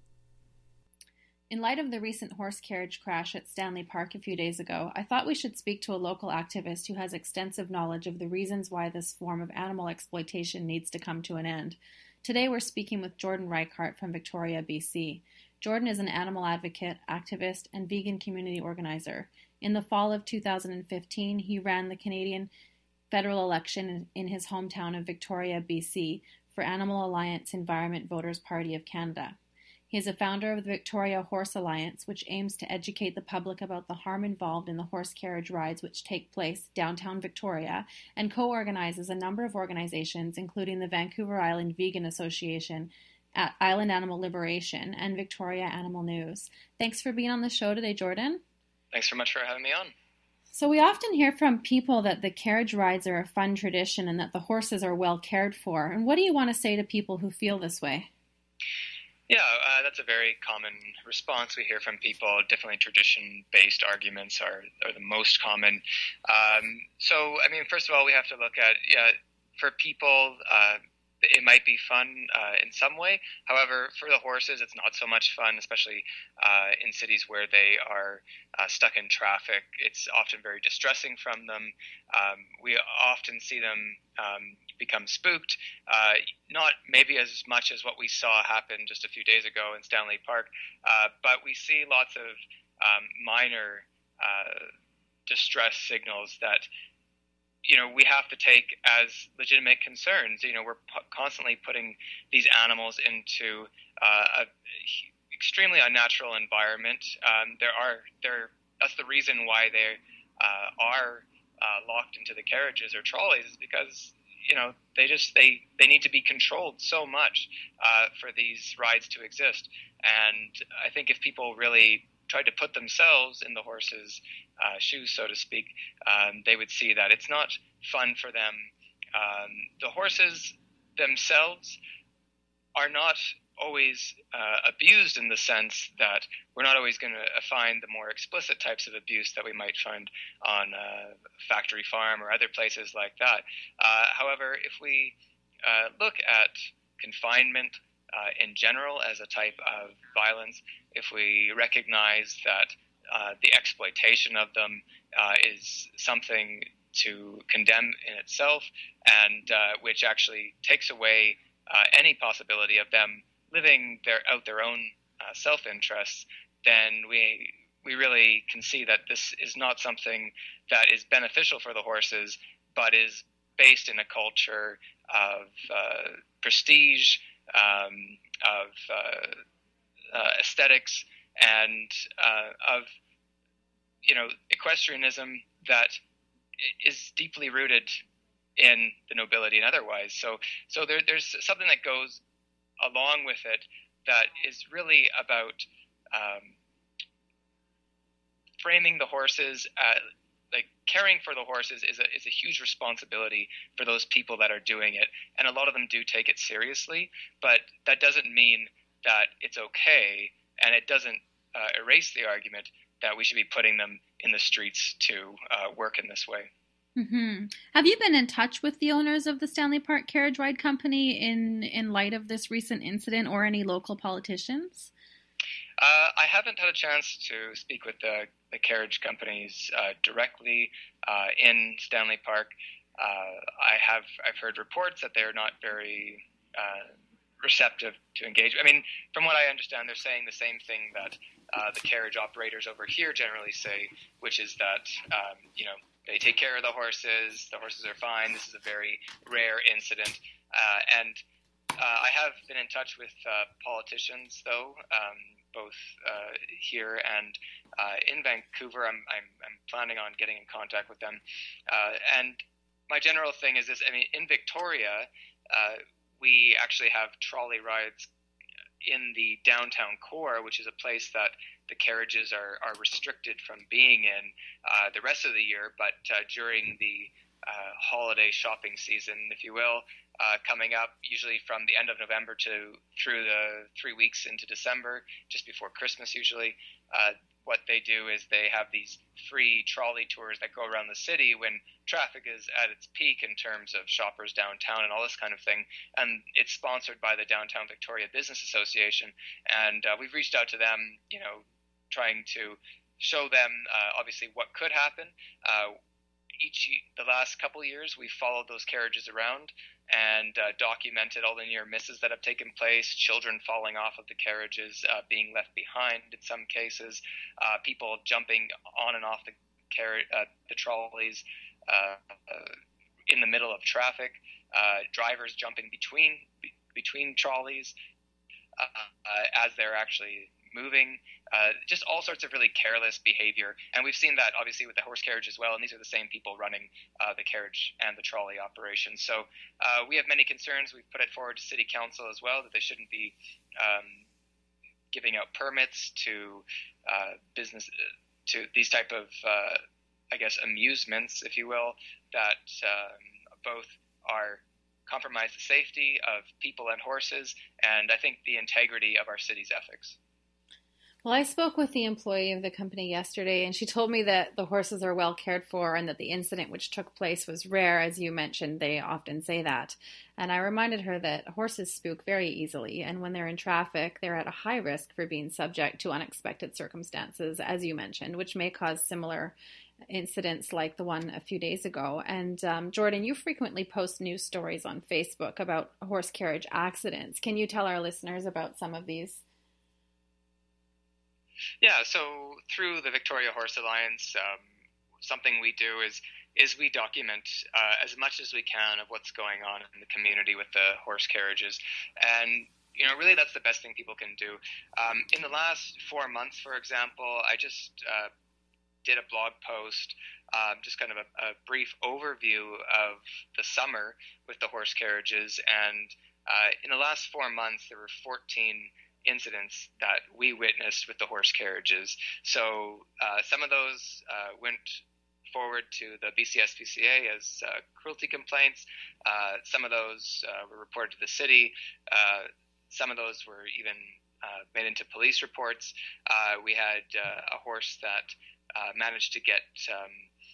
D: In light of the recent horse carriage crash at Stanley Park a few days ago, I thought we should speak to a local activist who has extensive knowledge of the reasons why this form of animal exploitation needs to come to an end. Today we're speaking with Jordan Reichart from Victoria, B C. Jordan is an animal advocate, activist, and vegan community organizer. In the fall of two thousand fifteen, he ran the Canadian federal election in his hometown of Victoria, B C, for Animal Alliance Environment Voters Party of Canada. He is a founder of the Victoria Horse Alliance, which aims to educate the public about the harm involved in the horse carriage rides which take place downtown Victoria, and co-organizes a number of organizations, including the Vancouver Island Vegan Association, Island Animal Liberation, and Victoria Animal News. Thanks for being on the show today, Jordan.
H: Thanks very much for having me on.
D: So we often hear from people that the carriage rides are a fun tradition and that the horses are well cared for. And what do you want to say to people who feel this way?
H: Yeah, uh, that's a very common response we hear from people. Definitely tradition-based arguments are, are the most common. Um, so, I mean, first of all, we have to look at, yeah, for people, uh, it might be fun uh, in some way. However, for the horses, it's not so much fun, especially uh, in cities where they are uh, stuck in traffic. It's often very distressing from them. Um, we often see them um, become spooked, uh, not maybe as much as what we saw happen just a few days ago in Stanley Park, uh, but we see lots of um, minor uh, distress signals that you know, we have to take as legitimate concerns. You know, we're p- constantly putting these animals into uh, a extremely unnatural environment. Um, there are there. That's the reason why they uh, are uh, locked into the carriages or trolleys, is because you know they just they they need to be controlled so much uh, for these rides to exist. And I think if people really tried to put themselves in the horses' uh, shoes, so to speak, um, they would see that it's not fun for them. Um, the horses themselves are not always uh, abused in the sense that we're not always going to find the more explicit types of abuse that we might find on a factory farm or other places like that. Uh, however, if we uh, look at confinement Uh, in general as a type of violence, if we recognize that uh, the exploitation of them uh, is something to condemn in itself, and uh, which actually takes away uh, any possibility of them living their, out their own uh, self-interests, then we we really can see that this is not something that is beneficial for the horses, but is based in a culture of uh, prestige, Um, of uh, uh, aesthetics, and uh, of you know equestrianism that is deeply rooted in the nobility and otherwise. So, so there, there's something that goes along with it that is really about um, framing the horses as, like caring for the horses is a is a huge responsibility for those people that are doing it, and a lot of them do take it seriously. But that doesn't mean that it's okay, and it doesn't uh, erase the argument that we should be putting them in the streets to uh, work in this way.
D: Mm-hmm. Have you been in touch with the owners of the Stanley Park Carriage Ride Company in in light of this recent incident, or any local politicians?
H: Uh, I haven't had a chance to speak with the, the carriage companies uh, directly uh, in Stanley Park. Uh, I have I've heard reports that they're not very uh, receptive to engage. I mean, from what I understand, they're saying the same thing that uh, the carriage operators over here generally say, which is that um, you know they take care of the horses. The horses are fine. This is a very rare incident, uh, and uh, I have been in touch with uh, politicians though. Um, both uh, here and uh, in Vancouver. I'm, I'm I'm planning on getting in contact with them. Uh, and my general thing is this, I mean, in Victoria, uh, we actually have trolley rides in the downtown core, which is a place that the carriages are, are restricted from being in uh, the rest of the year, but uh, during the uh, holiday shopping season, if you will, Uh, coming up usually from the end of November to through the three weeks into December, just before Christmas usually, uh, what they do is they have these free trolley tours that go around the city when traffic is at its peak in terms of shoppers downtown and all this kind of thing. And it's sponsored by the Downtown Victoria Business Association. And uh, we've reached out to them, you know, trying to show them uh, obviously what could happen. Uh, each the last couple of years, we've followed those carriages around and uh, documented all the near misses that have taken place, children falling off of the carriages, uh, being left behind in some cases, uh, people jumping on and off the car- uh, the trolleys uh, uh, in the middle of traffic, uh, drivers jumping between be- between trolleys uh, uh, as they're actually moving, uh, just all sorts of really careless behavior. And we've seen that obviously with the horse carriage as well, and these are the same people running uh, the carriage and the trolley operations. So uh, we have many concerns. We've put it forward to City Council as well, that they shouldn't be um, giving out permits to uh, business, to these type of, uh, I guess, amusements, if you will, that um, both are compromise the safety of people and horses, and I think the integrity of our city's ethics.
D: Well, I spoke with the employee of the company yesterday, and she told me that the horses are well cared for and that the incident which took place was rare. As you mentioned, they often say that. And I reminded her that horses spook very easily, and when they're in traffic, they're at a high risk for being subject to unexpected circumstances, as you mentioned, which may cause similar incidents like the one a few days ago. And um, Jordan, you frequently post news stories on Facebook about horse carriage accidents. Can you tell our listeners about some of these?
H: Yeah, so through the Victoria Horse Alliance, um, something we do is is we document uh, as much as we can of what's going on in the community with the horse carriages. And, you know, really that's the best thing people can do. Um, in the last four months, for example, I just uh, did a blog post, um, just kind of a, a brief overview of the summer with the horse carriages. And uh, in the last four months, there were fourteen incidents that we witnessed with the horse carriages. So uh, some of those uh, went forward to the B C S P C A as uh, cruelty complaints. Uh, some of those uh, were reported to the city. Uh, some of those were even uh, made into police reports. Uh, we had uh, a horse that uh, managed to get um,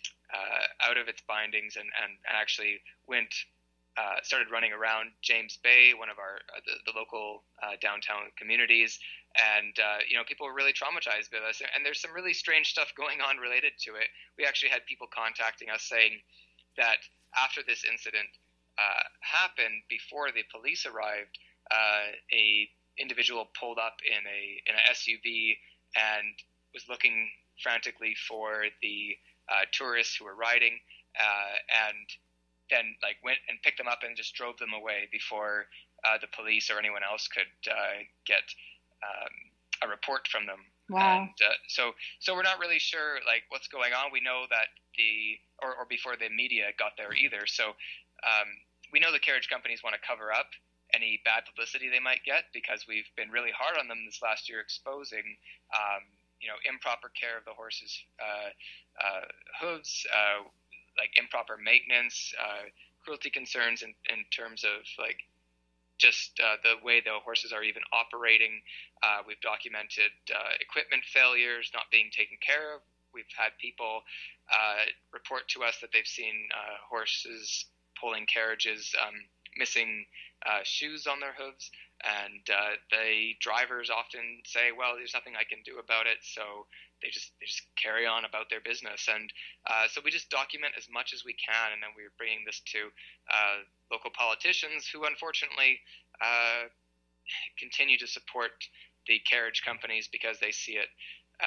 H: uh, out of its bindings and, and actually went Uh, started running around James Bay, one of our uh, the, the local uh, downtown communities, and uh, you know, people were really traumatized by this. And there's some really strange stuff going on related to it. We actually had people contacting us saying that after this incident uh, happened, before the police arrived, uh, a individual pulled up in a in an S U V and was looking frantically for the uh, tourists who were riding, uh, and then like went and picked them up and just drove them away before uh, the police or anyone else could uh, get um, a report from them.
D: Wow.
H: And uh, so so we're not really sure like what's going on. We know that the or, or before the media got there either. So um, we know the carriage companies want to cover up any bad publicity they might get, because we've been really hard on them this last year, exposing um, you know improper care of the horses' uh, uh, hooves, uh, like improper maintenance, uh, cruelty concerns in, in terms of like just uh, the way the horses are even operating. Uh, we've documented uh, equipment failures not being taken care of. We've had people uh, report to us that they've seen uh, horses pulling carriages, um, missing uh, shoes on their hooves. And uh, the drivers often say, well, there's nothing I can do about it. So they just they just carry on about their business. And uh, so we just document as much as we can. And then we're bringing this to uh, local politicians who unfortunately uh, continue to support the carriage companies because they see it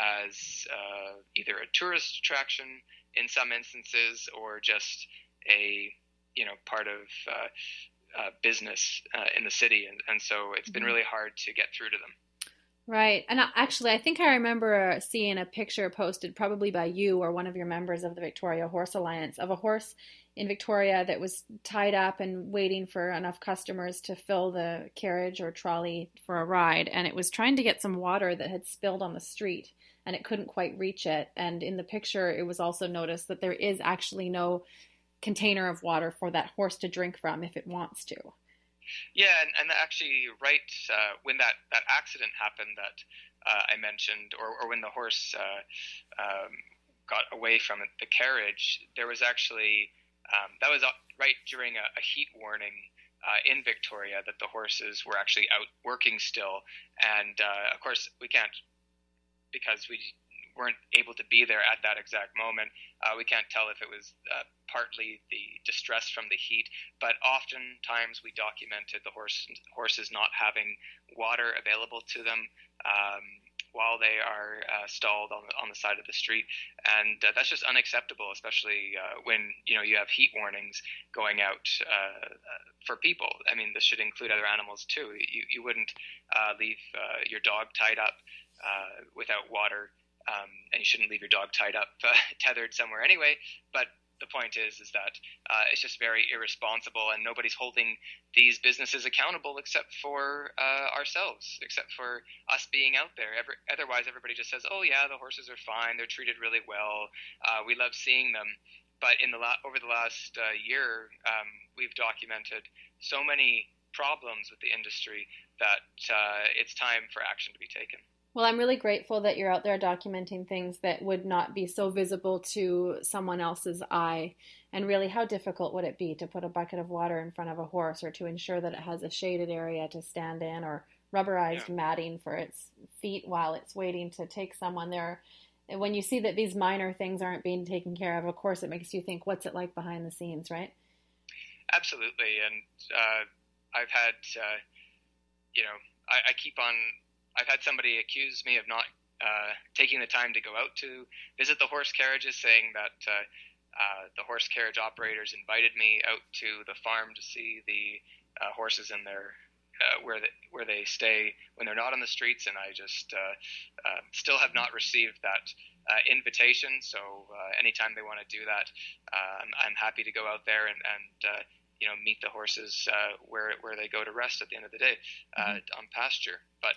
H: as uh, either a tourist attraction in some instances or just a, you know, part of uh, uh, business uh, in the city. And, and so it's been really hard to get through to them.
D: Right. And actually, I think I remember seeing a picture posted probably by you or one of your members of the Victoria Horse Alliance of a horse in Victoria that was tied up and waiting for enough customers to fill the carriage or trolley for a ride. And it was trying to get some water that had spilled on the street and it couldn't quite reach it. And in the picture, it was also noticed that there is actually no container of water for that horse to drink from if it wants to.
H: Yeah, and, and actually, right uh, when that, that accident happened, that uh, I mentioned, or, or when the horse uh, um, got away from the carriage, there was actually, um, that was right during a, a heat warning uh, in Victoria, that the horses were actually out working still. And uh, of course, we can't, because we weren't able to be there at that exact moment, uh, we can't tell if it was uh, partly the distress from the heat, but oftentimes we documented the horse, horses not having water available to them um, while they are uh, stalled on the, on the side of the street. And uh, that's just unacceptable, especially uh, when, you know, you have heat warnings going out uh, for people. I mean, this should include other animals too. You, you wouldn't uh, leave uh, your dog tied up uh, without water. Um, and you shouldn't leave your dog tied up, uh, tethered somewhere anyway. But the point is, is that uh, it's just very irresponsible, and nobody's holding these businesses accountable except for uh, ourselves, except for us being out there. Every, otherwise, everybody just says, "Oh yeah, the horses are fine; they're treated really well. Uh, we love seeing them." But in the la- over the last uh, year, um, we've documented so many problems with the industry that uh, it's time for action to be taken.
D: Well, I'm really grateful that you're out there documenting things that would not be so visible to someone else's eye. And really, how difficult would it be to put a bucket of water in front of a horse, or to ensure that it has a shaded area to stand in, or rubberized yeah. matting for its feet while it's waiting to take someone there? When you see that these minor things aren't being taken care of, of course, it makes you think, what's it like behind the scenes, right?
H: Absolutely. And uh, I've had, uh, you know, I, I keep on... I've had somebody accuse me of not uh, taking the time to go out to visit the horse carriages, saying that uh, uh, the horse carriage operators invited me out to the farm to see the uh, horses in their uh, where they, where they stay when they're not on the streets, and I just uh, uh, still have not received that uh, invitation. So uh, anytime they want to do that, uh, I'm, I'm happy to go out there and, and uh, you know, meet the horses uh, where where they go to rest at the end of the day uh, mm-hmm. on pasture. But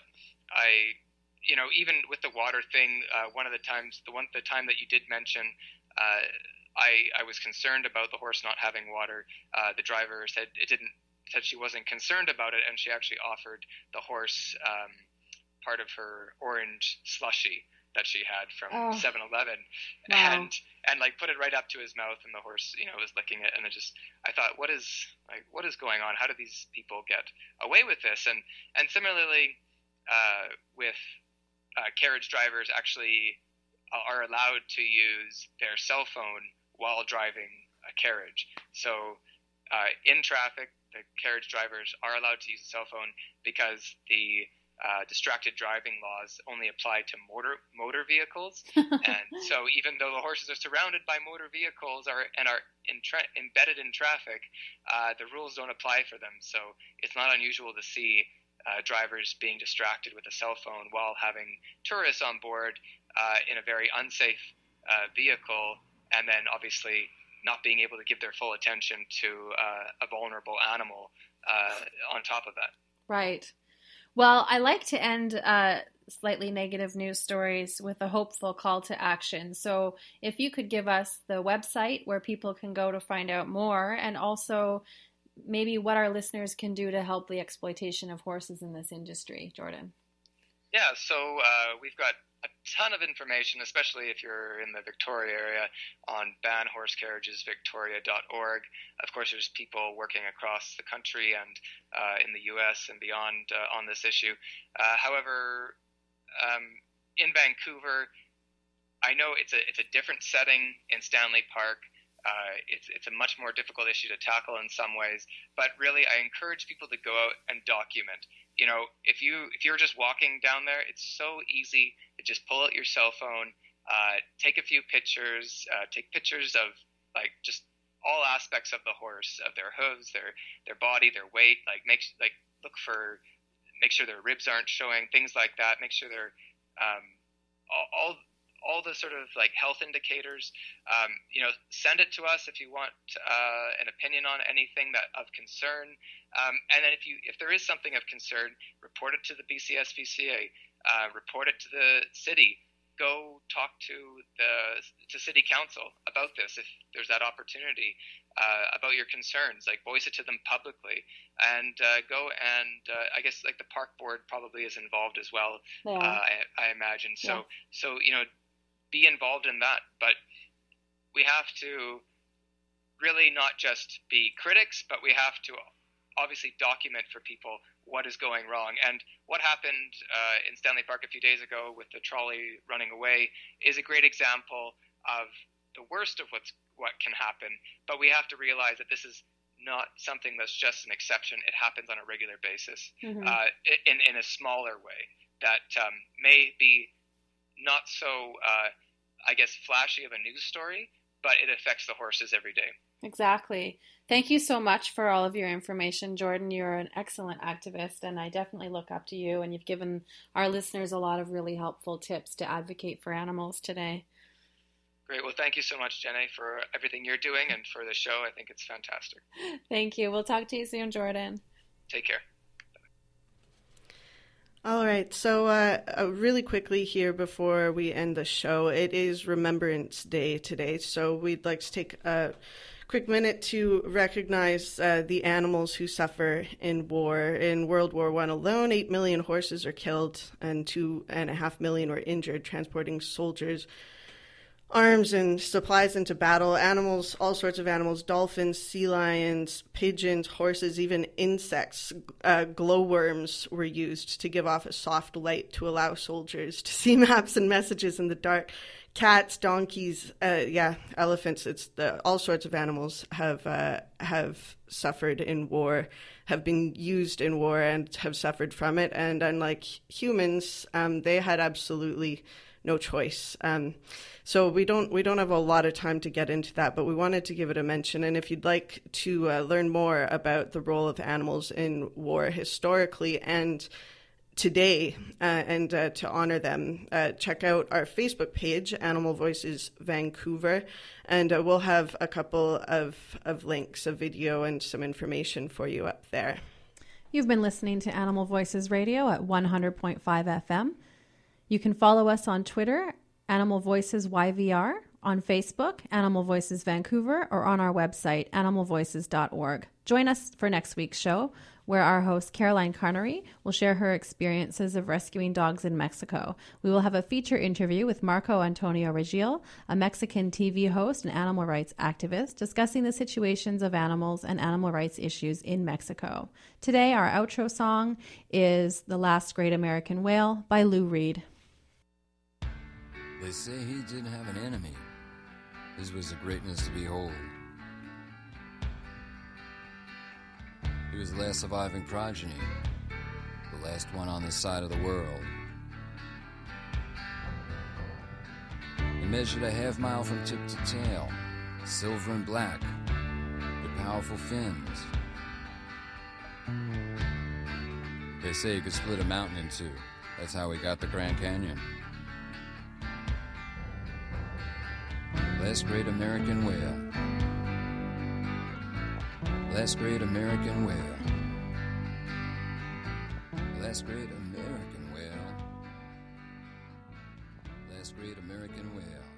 H: I, you know, even with the water thing, uh, one of the times, the one the time that you did mention, uh, I I was concerned about the horse not having water. Uh, the driver said it didn't, said she wasn't concerned about it, and she actually offered the horse um, part of her orange slushie that she had from oh. seven eleven, wow. and and like put it right up to his mouth, and the horse, you know, was licking it, and it just, I thought, what is like what is going on? How do these people get away with this? And and similarly. Uh, with uh, carriage drivers actually are allowed to use their cell phone while driving a carriage. So uh, in traffic, the carriage drivers are allowed to use a cell phone because the uh, distracted driving laws only apply to motor motor vehicles. And so even though the horses are surrounded by motor vehicles are, and are in tra- embedded in traffic, uh, the rules don't apply for them. So it's not unusual to see Uh, drivers being distracted with a cell phone while having tourists on board uh, in a very unsafe uh, vehicle, and then obviously not being able to give their full attention to uh, a vulnerable animal uh, on top of that.
D: Right. Well, I like to end uh, slightly negative news stories with a hopeful call to action. So if you could give us the website where people can go to find out more, and also maybe what our listeners can do to help the exploitation of horses in this industry, Jordan.
H: Yeah, so uh, we've got a ton of information, especially if you're in the Victoria area, on ban horse carriages victoria dot org. Of course, there's people working across the country and uh, in the U S and beyond uh, on this issue. Uh, however, um, in Vancouver, I know it's a it's a different setting in Stanley Park. Uh, it's it's a much more difficult issue to tackle in some ways, but really I encourage people to go out and document. You know, if you if you're just walking down there, it's so easy to just pull out your cell phone, uh, take a few pictures, uh, take pictures of like just all aspects of the horse, of their hooves, their their body, their weight. Like make like look for make sure their ribs aren't showing, things like that. Make sure they're um, all. all all the sort of like health indicators, um, you know, send it to us if you want uh, an opinion on anything that of concern. Um, and then if you if there is something of concern, report it to the B C S V C A, uh, report it to the city. go talk to the to city council about this if there's that opportunity, uh, about your concerns. Like, voice it to them publicly, and uh, go and uh, I guess like the park board probably is involved as well.
D: Yeah.
H: Uh, I, I imagine so.
D: Yeah.
H: So you know, be involved in that, but we have to really not just be critics, but we have to obviously document for people what is going wrong. And what happened uh, in Stanley Park a few days ago with the trolley running away is a great example of the worst of what's what can happen. But we have to realize that this is not something that's just an exception. It happens on a regular basis, mm-hmm. uh, in, in a smaller way that um, may be not so, uh, I guess, flashy of a news story, but it affects the horses every day.
D: Exactly. Thank you so much for all of your information, Jordan. You're an excellent activist, and I definitely look up to you, and you've given our listeners a lot of really helpful tips to advocate for animals today.
H: Great. Well, thank you so much, Jenny, for everything you're doing and for the show. I think it's fantastic.
D: Thank you. We'll talk to you soon, Jordan.
H: Take care.
E: All right, so uh, uh, really quickly here before we end the show, it is Remembrance Day today, so we'd like to take a quick minute to recognize uh, the animals who suffer in war. In World War One alone, eight million horses are killed and two and a half million were injured transporting soldiers' arms and supplies into battle. Animals, all sorts of animals, dolphins, sea lions, pigeons, horses, even insects, uh, glowworms were used to give off a soft light to allow soldiers to see maps and messages in the dark. Cats, donkeys, uh, yeah, elephants, it's the, all sorts of animals have uh, have suffered in war, have been used in war and have suffered from it. And unlike humans, um, they had absolutely no choice. Um, so we don't we don't have a lot of time to get into that, but we wanted to give it a mention. And if you'd like to uh, learn more about the role of animals in war historically and today, uh, and uh, to honor them, uh, check out our Facebook page, Animal Voices Vancouver, and uh, we'll have a couple of, of links, a video, and some information for you up there.
D: You've been listening to Animal Voices Radio at one hundred point five F M. You can follow us on Twitter, Animal Voices Y V R, on Facebook, Animal Voices Vancouver, or on our website, animal voices dot org. Join us for next week's show, where our host, Caroline Carnery, will share her experiences of rescuing dogs in Mexico. We will have a feature interview with Marco Antonio Regil, a Mexican T V host and animal rights activist, discussing the situations of animals and animal rights issues in Mexico. Today, our outro song is The Last Great American Whale by Lou Reed.
I: They say he didn't have an enemy. His was a greatness to behold. He was the last surviving progeny, the last one on this side of the world. He measured a half mile from tip to tail, silver and black, with powerful fins. They say he could split a mountain in two. That's how he got the Grand Canyon. Last great American whale. Last great American whale. Last great American whale. Last great American whale.